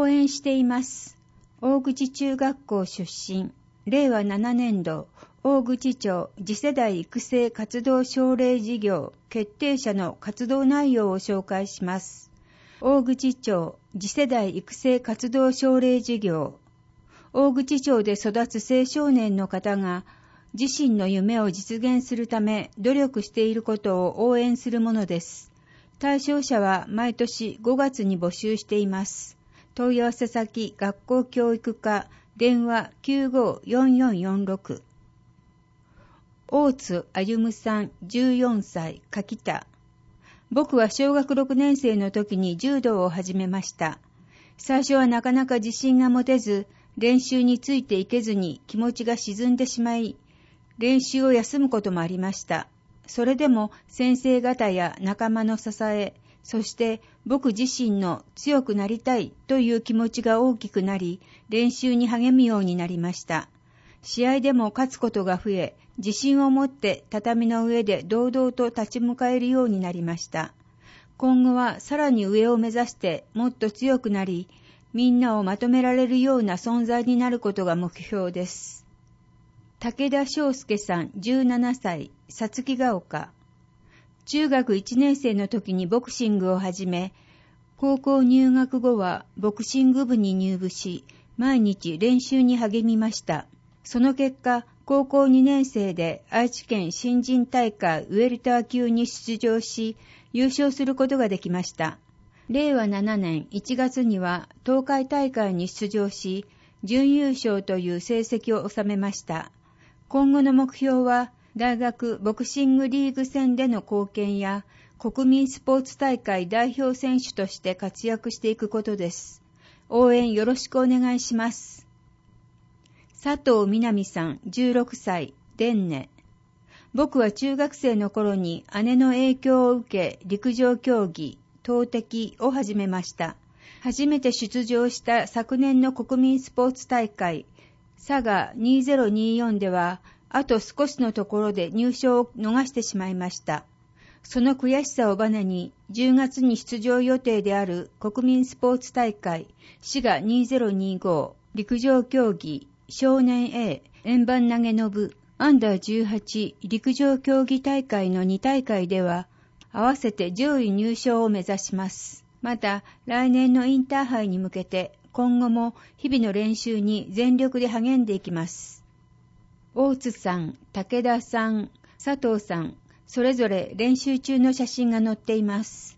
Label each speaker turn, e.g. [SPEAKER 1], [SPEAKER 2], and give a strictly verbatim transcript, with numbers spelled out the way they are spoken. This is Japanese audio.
[SPEAKER 1] 応援しています。大口中学校出身、れいわななねんど、大口町次世代育成活動奨励事業決定者の活動内容を紹介します。大口町次世代育成活動奨励事業。大口町で育つ青少年の方が自身の夢を実現するため努力していることを応援するものです。対象者は毎年ごがつに募集しています。問い合わせ先学校教育課電話 きゅうごよんよんよんろく。大津あゆむさんじゅうよんさい柿田。僕は小学ろくねん生の時に柔道を始めました。最初はなかなか自信が持てず、練習についていけずに気持ちが沈んでしまい、練習を休むこともありました。それでも先生方や仲間の支え、そして僕自身の強くなりたいという気持ちが大きくなり、練習に励むようになりました。試合でも勝つことが増え、自信を持って畳の上で堂々と立ち向かえるようになりました。今後はさらに上を目指してもっと強くなり、みんなをまとめられるような存在になることが目標です。武田翔介さんじゅうななさい、さつきが丘。中学いちねん生の時にボクシングを始め、高校入学後はボクシング部に入部し、毎日練習に励みました。その結果、高校にねん生で愛知県新人大会ウェルター級に出場し、優勝することができました。れいわななねんいちがつには東海大会に出場し、準優勝という成績を収めました。今後の目標は、大学ボクシングリーグ戦での貢献や、国民スポーツ大会代表選手として活躍していくことです。応援よろしくお願いします。佐藤みなみさんじゅうろくさい、でんね。僕は中学生の頃に姉の影響を受け、陸上競技、投擲を始めました。初めて出場した昨年の国民スポーツ大会、佐賀にせんにじゅうよんでは、あと少しのところで入賞を逃してしまいました。その悔しさをバネに、じゅうがつに出場予定である国民スポーツ大会、滋賀にせんにじゅうご、陸上競技、少年 A、円盤投げの部、アンダーじゅうはち陸上競技大会のに大会では、合わせて上位入賞を目指します。また、来年のインターハイに向けて、今後も日々の練習に全力で励んでいきます。大津さん、武田さん、佐藤さん、それぞれ練習中の写真が載っています。